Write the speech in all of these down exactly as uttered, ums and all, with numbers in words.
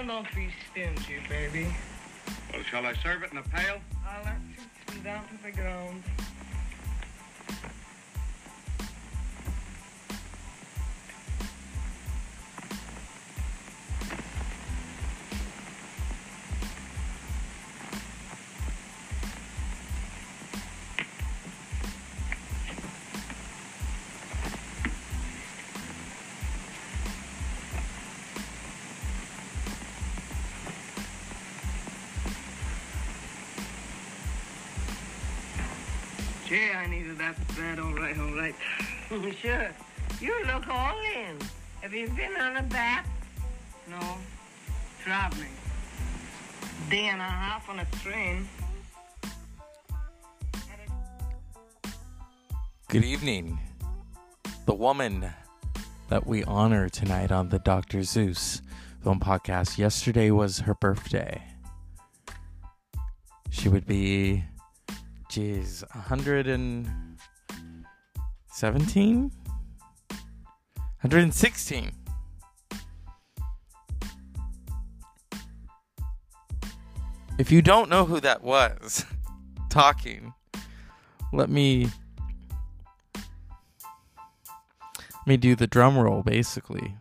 Now don't be stingy, baby. Well, shall I serve it in a pail? I'll let you come down to the ground. Gee, I needed that bad. All right, all right. Sure. You look all in. Have you been on a bath? No. Traveling. Day and a half on a train. Good evening. The woman that we honor tonight on the Doctor Zeus Film Podcast. Yesterday was her birthday. She would be, geez, one hundred seventeen? one hundred sixteen. If you don't know who that was talking, let me let me do the drum roll, basically.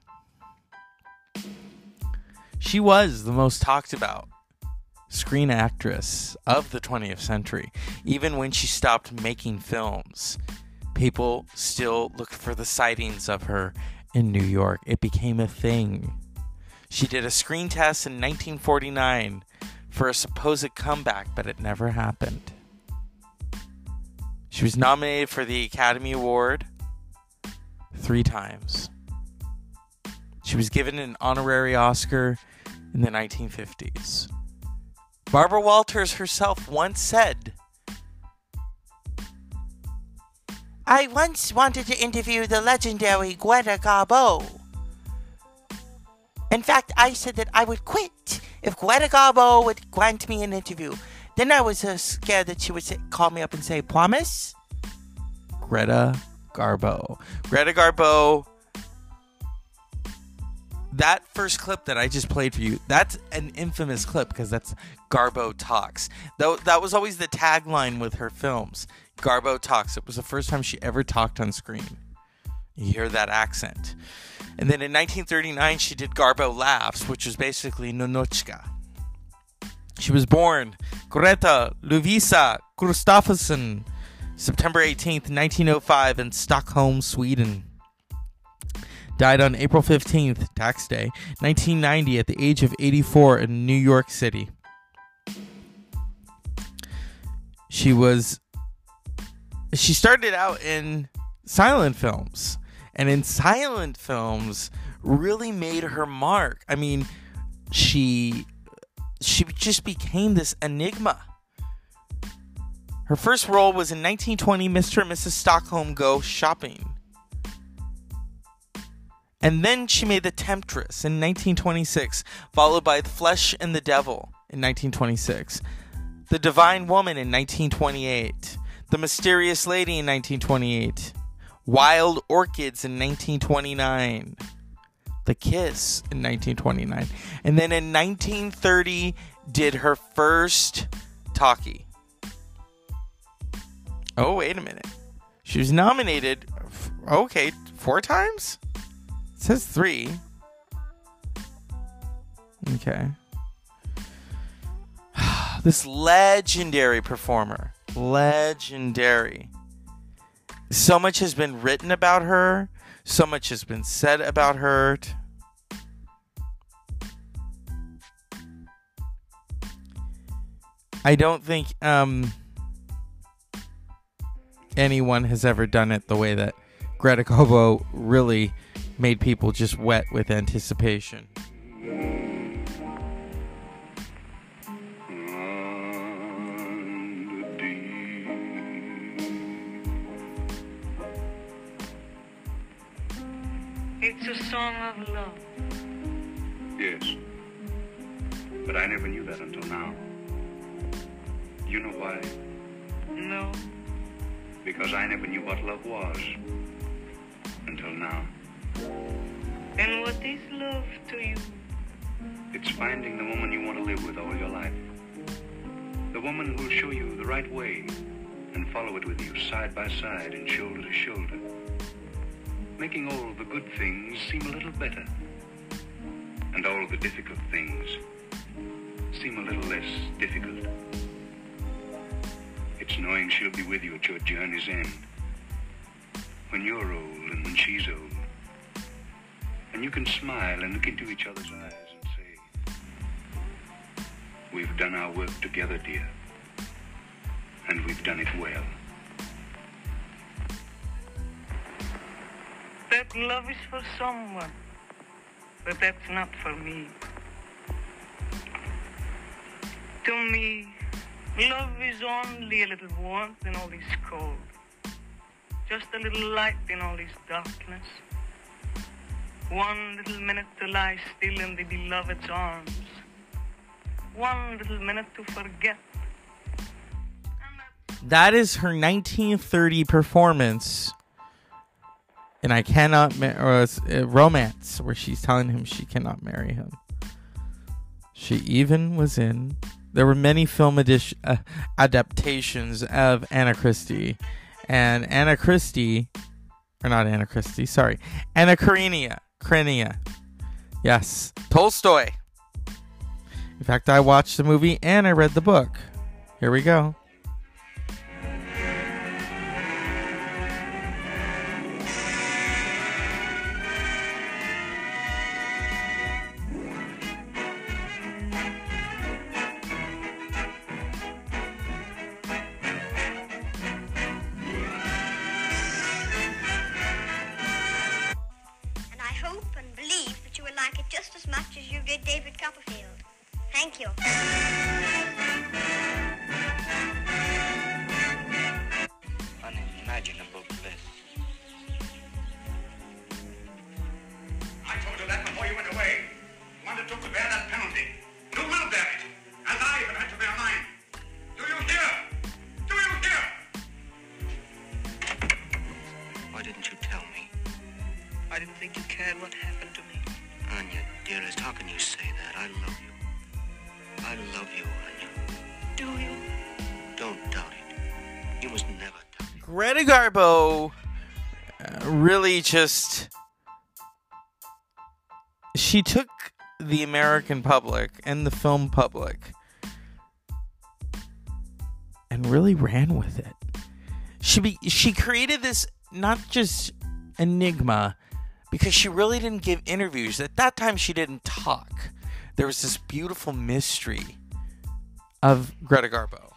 She was the most talked about screen actress of the twentieth century. Even when she stopped making films, people still looked for the sightings of her in New York. It became a thing. She did a screen test in nineteen forty-nine for a supposed comeback, but it never happened. She was nominated for the Academy Award three times. She was given an honorary Oscar in the nineteen fifties. Barbara Walters herself once said, "I once wanted to interview the legendary Greta Garbo. In fact, I said that I would quit if Greta Garbo would grant me an interview. Then I was uh, scared that she would say, call me up and say, promise?" Greta Garbo. Greta Garbo. That first clip that I just played for you, that's an infamous clip because that's Garbo Talks. Though that was always the tagline with her films. Garbo Talks. It was the first time she ever talked on screen. You hear that accent. And then in nineteen thirty-nine, she did Garbo Laughs, which was basically Nonochka. She was born Greta Lovisa Kristoffersson, September eighteenth, nineteen oh five, in Stockholm, Sweden. Died on April fifteenth, tax day, nineteen ninety, at the age of eighty-four in New York City. She was... She started out in silent films. And in silent films, really made her mark. I mean, she... She just became this enigma. Her first role was in nineteen twenty, Mister and Missus Stockholm Go Shopping. And then she made The Temptress in nineteen twenty-six, followed by The Flesh and the Devil in nineteen twenty-six, The Divine Woman in nineteen twenty-eight, The Mysterious Lady in nineteen twenty-eight, Wild Orchids in nineteen twenty-nine, The Kiss in nineteen twenty-nine, and then in nineteen thirty did her first talkie. Oh, wait a minute. She was nominated, okay, four times? It says three. Okay. This legendary performer. Legendary. So much has been written about her. So much has been said about her. I don't think um, anyone has ever done it the way that Greta Garbo really made people just wet with anticipation. It's a song of love. Yes. But I never knew that until now. You know why? No. Because I never knew what love was until now. And what is love to you? It's finding the woman you want to live with all your life. The woman who'll show you the right way and follow it with you side by side and shoulder to shoulder. Making all the good things seem a little better. And all the difficult things seem a little less difficult. It's knowing she'll be with you at your journey's end. When you're old and when she's old. And you can smile and look into each other's eyes and say, we've done our work together, dear. And we've done it well. That love is for someone, but that's not for me. To me, love is only a little warmth in all this cold. Just a little light in all this darkness. One little minute to lie still in the beloved's arms. One little minute to forget. That is her nineteen thirty performance in I Cannot Ma- or, uh, Romance, where she's telling him she cannot marry him. She even was in... There were many film edition, uh, adaptations of Anna Christie. And Anna Christie... Or not Anna Christie, sorry. Anna Karenina. Karenina. Yes. Tolstoy. In fact, I watched the movie and I read the book. Here we go. Thank you. Unimaginable bliss. I told you that before you went away. You undertook to bear that penalty. You will bear it. As I have had to bear mine. Do you hear? Do you hear? Why didn't you tell me? I didn't think you cared what happened to me. Anya, dearest, how can you say that? I love you. I love you, Anya. Do you? Don't doubt it. You must never doubt it. Greta Garbo uh, really just... She took the American public and the film public and really ran with it. She be, she created this not just enigma, because she really didn't give interviews. At that time, she didn't talk. There was this beautiful mystery of Greta Garbo.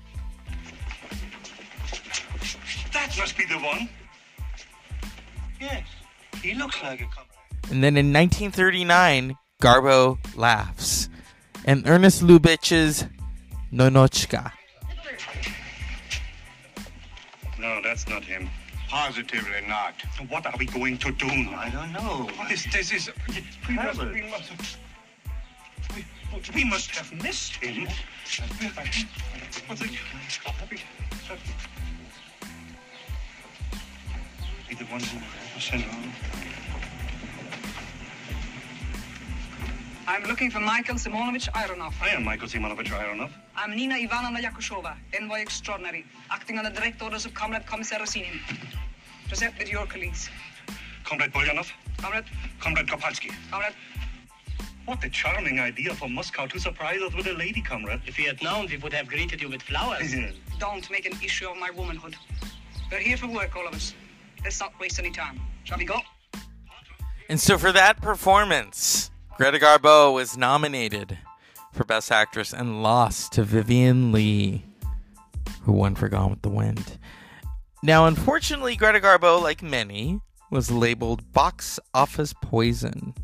That must be the one. Yes, he looks like a comrade. And then in nineteen thirty-nine, Garbo laughs. And Ernest Lubitsch's Nonochka. No, that's not him. Positively not. What are we going to do now? I don't know. This, this is... We must, we must, we, we must have missed him. What's it? Be the ones who sent on. I'm looking for Michael Simonovich Ironov. I am Michael Simonovich Ironov. I'm Nina Ivanovna Yakushova, envoy extraordinary, acting on the direct orders of Comrade Commissar Rosinin. Present with your colleagues. Comrade Bolyanov. Comrade. Comrade Kopalsky. Comrade. What a charming idea for Moscow to surprise us with a lady, comrade. If we had known, we would have greeted you with flowers. Don't make an issue of my womanhood. We're here for work, all of us. Let's not waste any time. Shall we go? And so for that performance, Greta Garbo was nominated for Best Actress and lost to Vivien Leigh, who won for Gone with the Wind. Now, unfortunately, Greta Garbo, like many, was labeled box office poison.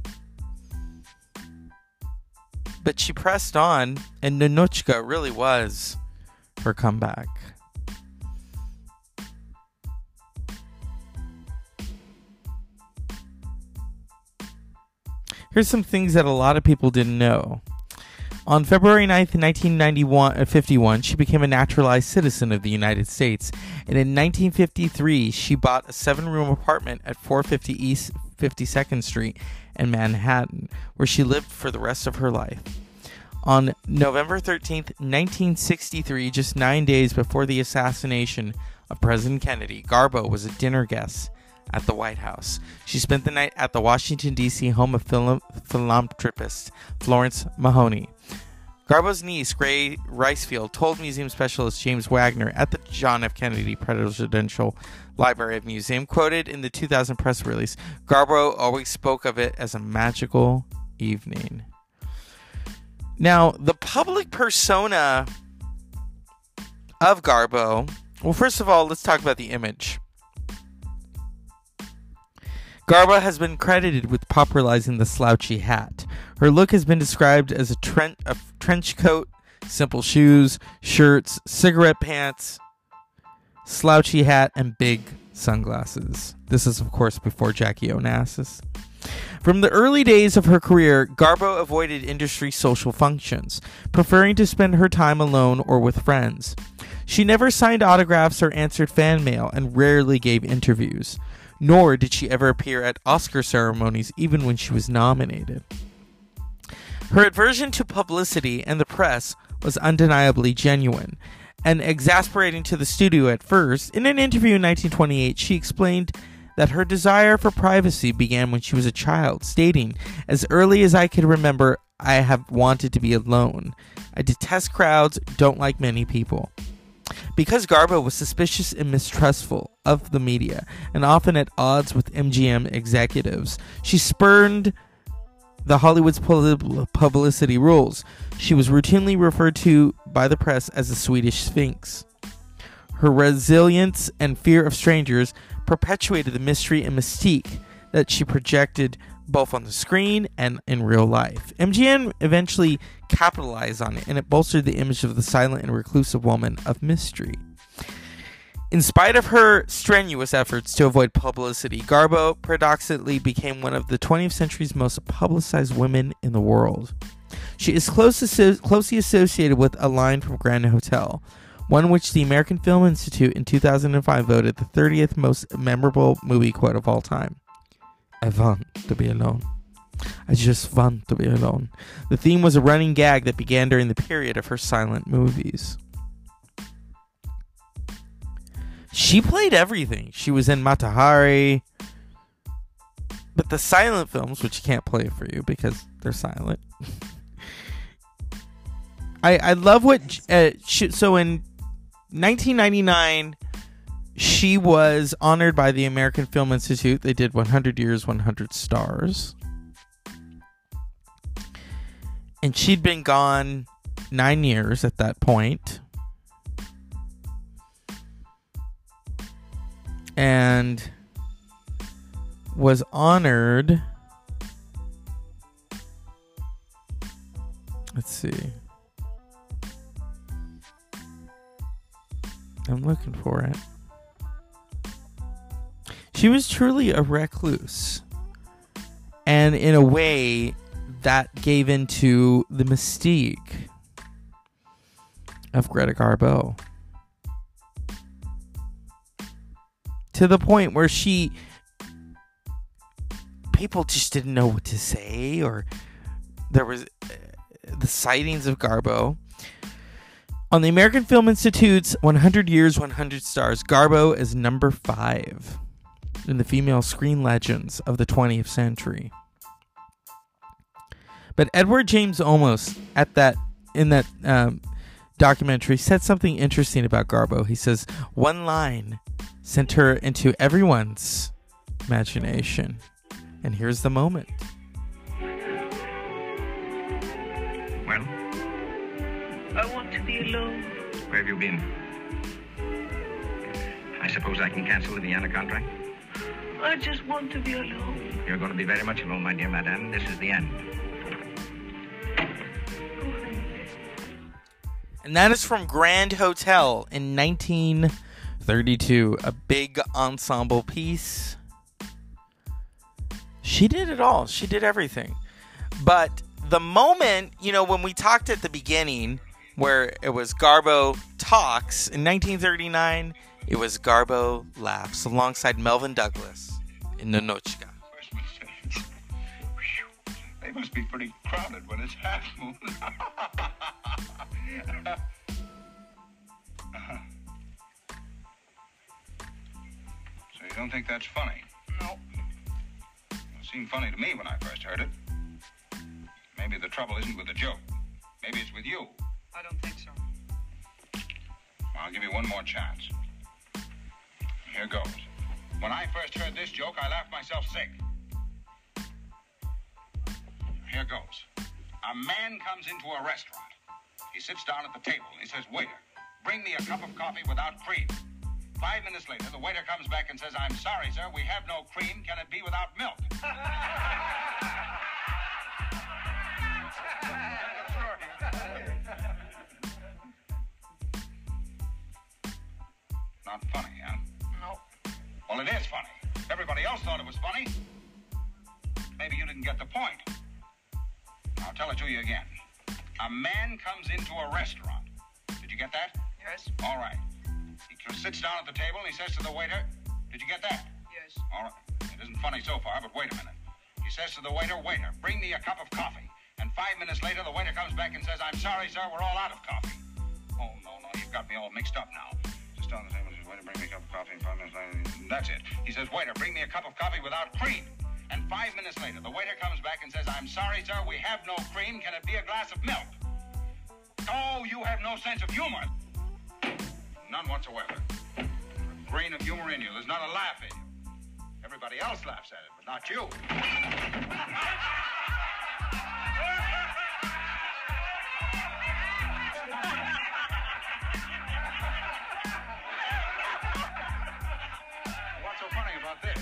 But she pressed on, and Nonochka really was her comeback. Here's some things that a lot of people didn't know. On February ninth, nineteen fifty-one, she became a naturalized citizen of the United States. And in nineteen fifty-three, she bought a seven-room apartment at four fifty East fifty-second Street in Manhattan, where she lived for the rest of her life. On November thirteenth, nineteen sixty-three, just nine days before the assassination of President Kennedy, Garbo was a dinner guest at the White House. She spent the night at the Washington, D C home of phil- philanthropist Florence Mahoney. Garbo's niece, Gray Ricefield, told museum specialist James Wagner at the John F. Kennedy Presidential Library of Museum, quoted in the two thousand press release, Garbo always spoke of it as a magical evening. Now, the public persona of Garbo, well, first of all, let's talk about the image. Garbo has been credited with popularizing the slouchy hat. Her look has been described as a, tren- a trench coat, simple shoes, shirts, cigarette pants, slouchy hat, and big sunglasses. This is, of course, before Jackie Onassis. From the early days of her career, Garbo avoided industry social functions, preferring to spend her time alone or with friends. She never signed autographs or answered fan mail, and rarely gave interviews. Nor did she ever appear at Oscar ceremonies, even when she was nominated. Her aversion to publicity and the press was undeniably genuine, and exasperating to the studio at first. In an interview in nineteen twenty-eight, she explained that her desire for privacy began when she was a child, stating, "As early as I can remember, I have wanted to be alone. I detest crowds, don't like many people." Because Garbo was suspicious and mistrustful of the media, and often at odds with M G M executives, she spurned the Hollywood's publicity rules. She was routinely referred to by the press as the Swedish Sphinx. Her resilience and fear of strangers perpetuated the mystery and mystique that she projected both on the screen and in real life. M G M eventually capitalized on it, and it bolstered the image of the silent and reclusive woman of mystery. In spite of her strenuous efforts to avoid publicity, Garbo paradoxically became one of the twentieth century's most publicized women in the world. She is close asso- closely associated with a line from Grand Hotel, one which the American Film Institute in two thousand five voted the thirtieth most memorable movie quote of all time. I want to be alone. I just want to be alone. The theme was a running gag that began during the period of her silent movies. She played everything. She was in Mata Hari. But the silent films, which can't play for you because they're silent. I I love what... Uh, she, so in nineteen ninety-nine... she was honored by the American Film Institute. They did one hundred years, one hundred stars. And she'd been gone nine years at that point. And was honored. Let's see. I'm looking for it. She was truly a recluse. And in a way, that gave into the mystique of Greta Garbo. To the point where she... people just didn't know what to say, or there was uh, the sightings of Garbo. On the American Film Institute's one hundred years, one hundred stars, Garbo is number five in the female screen legends of the twentieth century. But Edward James Olmos, at that in that um, documentary, said something interesting about Garbo. He says, one line sent her into everyone's imagination. And here's the moment. Well, I want to be alone. where have you been? I suppose I can cancel the Vienna contract? I just want to be alone. You're going to be very much alone, my dear madame. This is the end. And that is from Grand Hotel in nineteen thirty-two. A big ensemble piece. She did it all. She did everything. But the moment, you know, when we talked at the beginning, where it was Garbo Talks, in nineteen thirty-nine, it was Garbo Laughs, alongside Melvin Douglas in Ninochka. They must be pretty crowded when it's half moon. uh-huh. So you don't think that's funny? No. It seemed funny to me when I first heard it. Maybe the trouble isn't with the joke. Maybe it's with you. I don't think so. I'll give you one more chance. Here goes. When I first heard this joke, I laughed myself sick. Here goes. A man comes into a restaurant. He sits down at the table and he says, "Waiter, bring me a cup of coffee without cream." Five minutes later, the waiter comes back and says, "I'm sorry, sir, we have no cream. Can it be without milk?" Not funny, huh? No. Well, it is funny. Everybody else thought it was funny. Maybe you didn't get the point. I'll tell it to you again. A man comes into a restaurant. Did you get that? Yes. All right. He sits down at the table and he says to the waiter, "Did you get that?" Yes. All right. It isn't funny so far, but wait a minute. He says to the waiter, "Waiter, bring me a cup of coffee." And five minutes later, the waiter comes back and says, "I'm sorry, sir, we're all out of coffee." Oh, no, no, you've got me all mixed up now. Just down the table, he says, "Waiter, bring me a cup of coffee." And five minutes later, that's it. He says, "Waiter, bring me a cup of coffee without cream." And five minutes later, the waiter comes back and says, "I'm sorry, sir, we have no cream. Can it be a glass of milk?" Oh, you have no sense of humor. None whatsoever. A grain of humor in you. There's not a laugh in you. Everybody else laughs at it, but not you. What's so funny about this?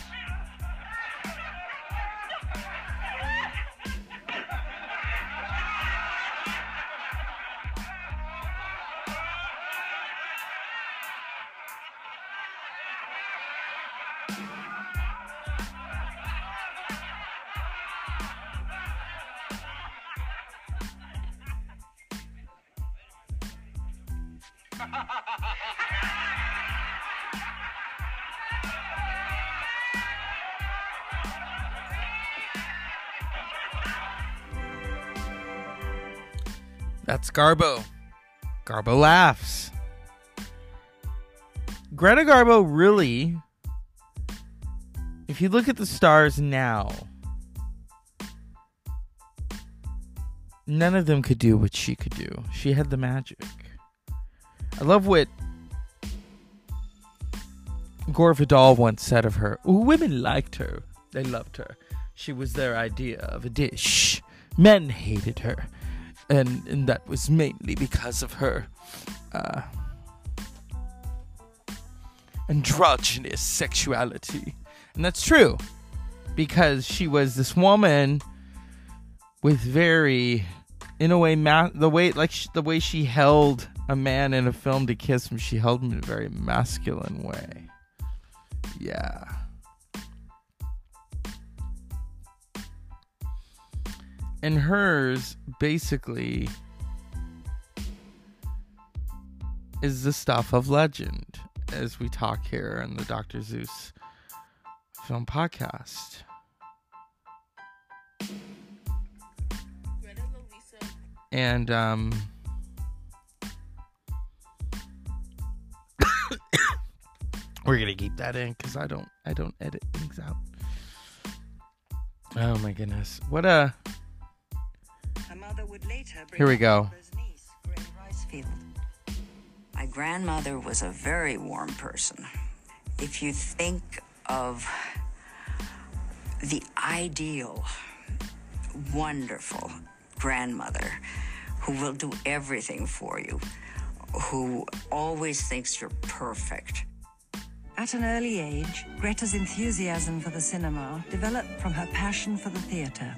That's Garbo. Garbo laughs. Greta Garbo really, if you look at the stars now, none of them could do what she could do. She had the magic. I love what Gore Vidal once said of her. Women liked her. They loved her. She was their idea of a dish. Men hated her. And, and that was mainly because of her uh, androgynous sexuality. And that's true. Because she was this woman with very, in a way, ma- the way like sh- the way she held a man in a film to kiss him, she held him in a very masculine way. Yeah. And hers, basically, is the stuff of legend, as we talk here on the Doctor Zeus film podcast. And, um... we're gonna keep that in, because I don't, I don't edit things out. Oh my goodness. What a... Would later bring Here we go. Niece, Gray Ricefield. My grandmother was a very warm person. If you think of the ideal, wonderful grandmother who will do everything for you, who always thinks you're perfect. At an early age, Greta's enthusiasm for the cinema developed from her passion for the theater.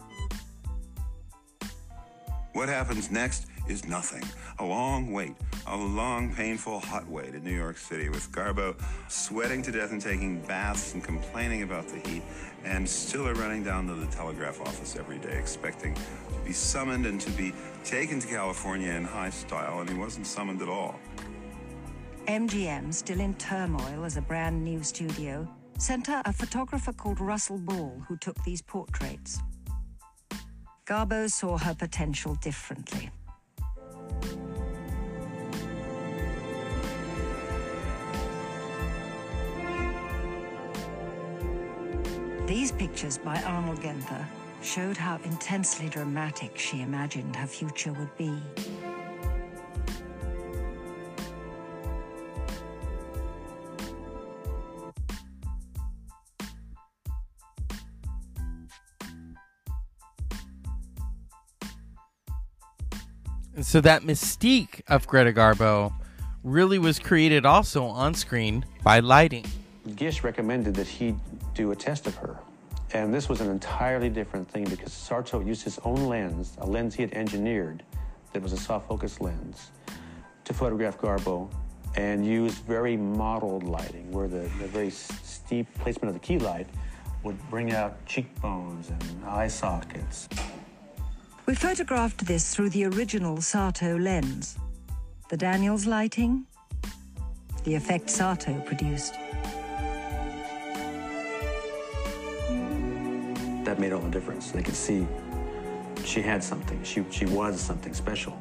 What happens next is nothing. A long wait, a long, painful, hot wait in New York City with Garbo sweating to death and taking baths and complaining about the heat, and Stiller running down to the telegraph office every day expecting to be summoned and to be taken to California in high style, and he wasn't summoned at all. M G M, still in turmoil as a brand new studio, sent her a photographer called Russell Ball who took these portraits. Garbo saw her potential differently. These pictures by Arnold Genther showed how intensely dramatic she imagined her future would be. And so that mystique of Greta Garbo really was created also on screen by lighting. Gish recommended that he do a test of her. And this was an entirely different thing because Sarto used his own lens, a lens he had engineered that was a soft focus lens, to photograph Garbo, and used very modeled lighting where the, the very steep placement of the key light would bring out cheekbones and eye sockets. We photographed this through the original Sarto lens. The Daniels lighting, the effect Sarto produced. That made all the difference. They could see she had something. She, she was something special.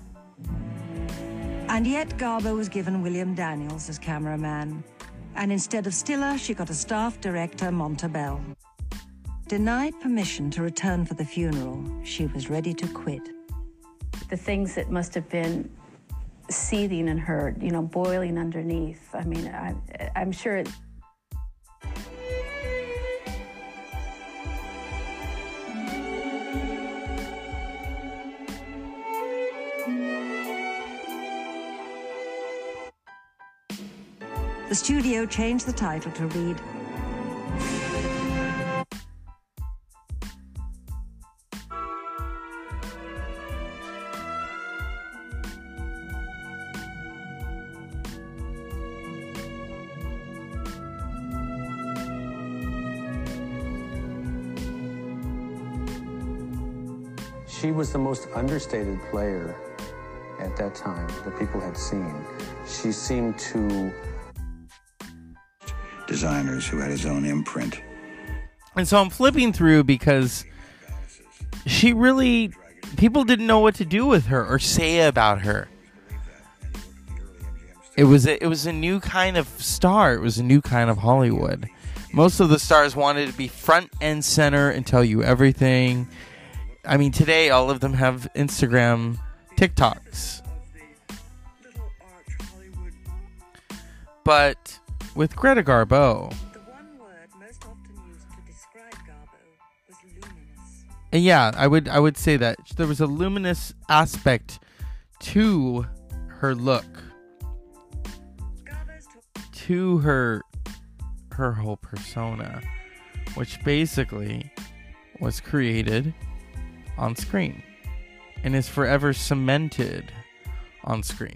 And yet Garbo was given William Daniels as cameraman. And instead of Stiller, she got a staff director, Montabell. Denied permission to return for the funeral, she was ready to quit. The things that must have been seething in her, you know, boiling underneath. I mean, I, I'm sure it... The studio changed the title to read She was the most understated player at that time that people had seen. She seemed to... Designers who had his own imprint. And so I'm flipping through because she really... people didn't know what to do with her or say about her. It was a, it was a new kind of star. It was a new kind of Hollywood. Most of the stars wanted to be front and center and tell you everything. I mean, today all of them have Instagram TikToks. But with Greta Garbo, the one word most often used to describe Garbo was luminous. And yeah, I would I would say that there was a luminous aspect to her look, to her her whole persona, which basically was created on screen and is forever cemented on screen.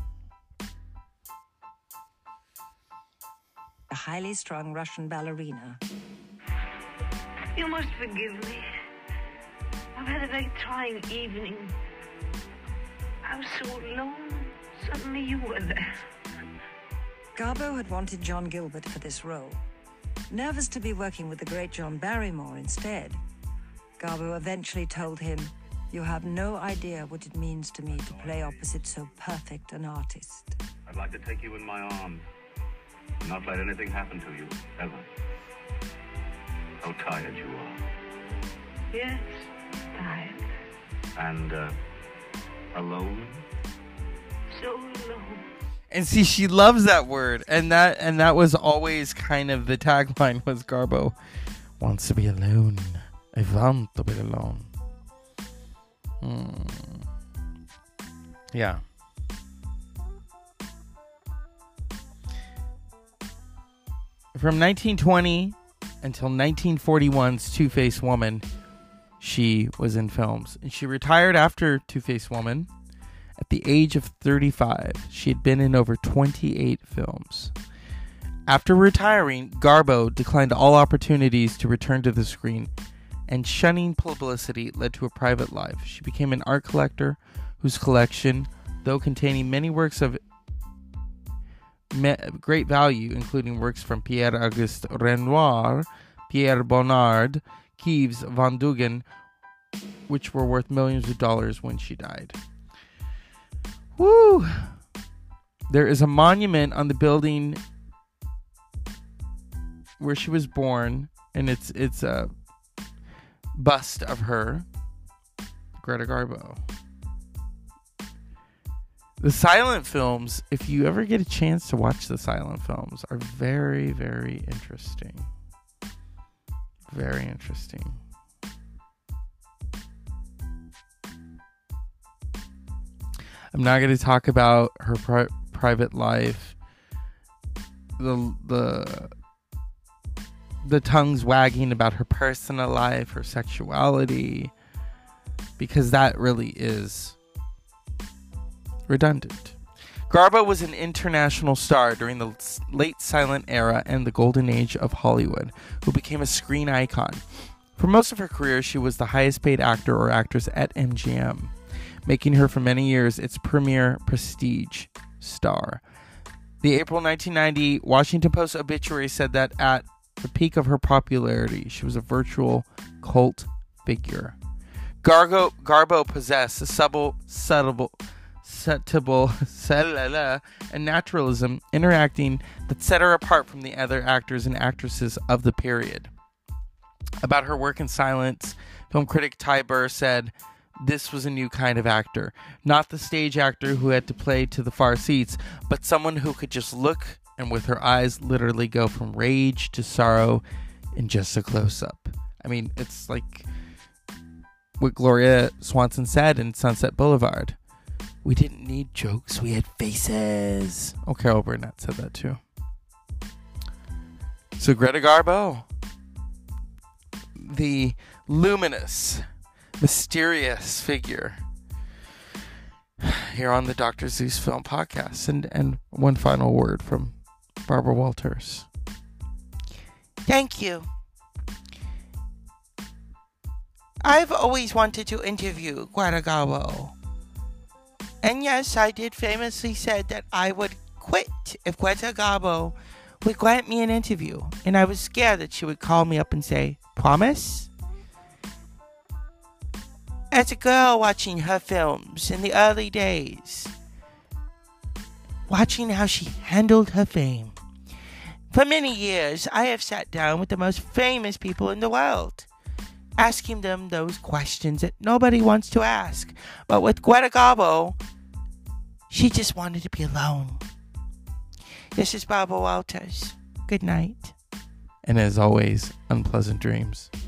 A highly strung Russian ballerina. You must forgive me. I've had a very trying evening. I was so alone. Suddenly you were there. Garbo had wanted John Gilbert for this role. Nervous to be working with the great John Barrymore instead, Garbo eventually told him, "You have no idea what it means to me to play opposite so perfect an artist." I'd like to take you in my arms and not let anything happen to you, ever. How tired you are. Yes, tired. And, uh, alone? So alone. And see, she loves that word, and that and that was always kind of the tagline was Garbo wants to be alone. I want to be alone. Hmm. Yeah. From nineteen twenty until nineteen forty-one's Two-Faced Woman, she was in films. And she retired after Two-Faced Woman at the age of thirty-five. She had been in over twenty-eight films. After retiring, Garbo declined all opportunities to return to the screen, and shunning publicity led to a private life. She became an art collector whose collection, though containing many works of me- great value, including works from Pierre-Auguste Renoir, Pierre Bonnard, Yves Van Duggen, which were worth millions of dollars when she died. Woo! There is a monument on the building where she was born, and it's it's a bust of her, Greta Garbo. The silent films, if you ever get a chance to watch the silent films, are very, very interesting. Very interesting. I'm not going to talk about her pri- private life. The the the tongues wagging about her personal life, her sexuality, because that really is redundant. Garbo was an international star during the late silent era and the golden age of Hollywood, who became a screen icon. For most of her career, she was the highest paid actor or actress at M G M, making her for many years its premier prestige star. The April nineteen ninety Washington Post obituary said that at the peak of her popularity, she was a virtual cult figure. Gargo, Garbo possessed a subtle, subtle, subtle, and naturalism interacting that set her apart from the other actors and actresses of the period. About her work in silence, film critic Ty Burr said, "This was a new kind of actor, not the stage actor who had to play to the far seats, but someone who could just look and with her eyes literally go from rage to sorrow in just a close-up." I mean, it's like what Gloria Swanson said in Sunset Boulevard. We didn't need jokes, we had faces. Oh, Carol Burnett said that too. So Greta Garbo, the luminous, mysterious figure here on the Doctor Zeus Film Podcast. And, and one final word from Barbara Walters. Thank you. I've always wanted to interview Greta Garbo. And yes, I did famously said that I would quit if Greta Garbo would grant me an interview. And I was scared that she would call me up and say, "Promise?" As a girl watching her films in the early days, watching how she handled her fame, for many years I have sat down with the most famous people in the world, asking them those questions that nobody wants to ask. But with Greta Garbo, she just wanted to be alone. This is Barbara Walters. Good night. And as always, unpleasant dreams.